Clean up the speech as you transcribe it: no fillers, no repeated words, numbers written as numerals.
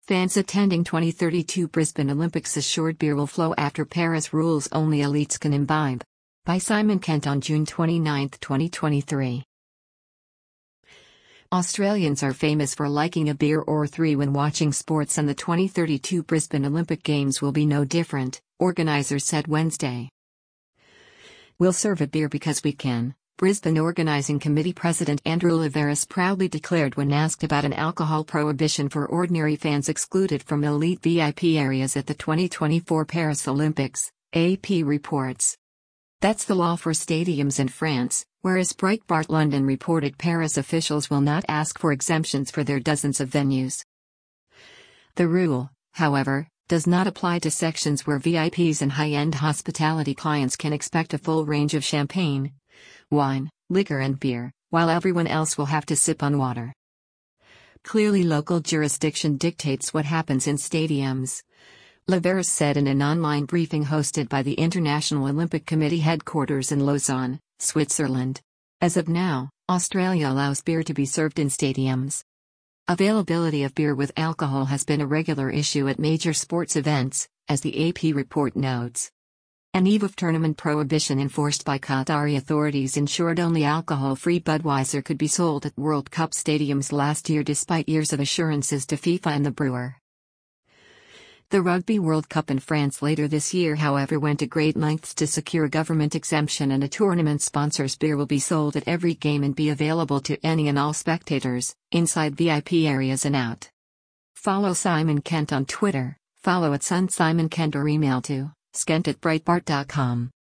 Fans attending 2032 Brisbane Olympics assured beer will flow after Paris rules only elites can imbibe. By Simon Kent on June 29, 2023. Australians are famous for liking a beer or three when watching sports, and the 2032 Brisbane Olympic Games will be no different, organisers said Wednesday. "We'll serve a beer because we can," Brisbane Organising Committee President Andrew Liveris proudly declared when asked about an alcohol prohibition for ordinary fans excluded from elite VIP areas at the 2024 Paris Olympics, AP reports. "That's the law for stadiums in France," whereas Breitbart London reported Paris officials will not ask for exemptions for their dozens of venues. The rule, however, does not apply to sections where VIPs and high-end hospitality clients can expect a full range of champagne, wine, liquor and beer, while everyone else will have to sip on water. "Clearly local jurisdiction dictates what happens in stadiums," Liveris said in an online briefing hosted by the International Olympic Committee headquarters in Lausanne, Switzerland. As of now, Australia allows beer to be served in stadiums. Availability of beer with alcohol has been a regular issue at major sports events, as the AP report notes. An eve of tournament prohibition enforced by Qatari authorities ensured only alcohol-free Budweiser could be sold at World Cup stadiums last year despite years of assurances to FIFA and the brewer. The Rugby World Cup in France later this year, however, went to great lengths to secure government exemption, and a tournament sponsor's beer will be sold at every game and be available to any and all spectators, inside VIP areas and out. Follow Simon Kent on Twitter, follow @SunSimonKent or email to skent@breitbart.com.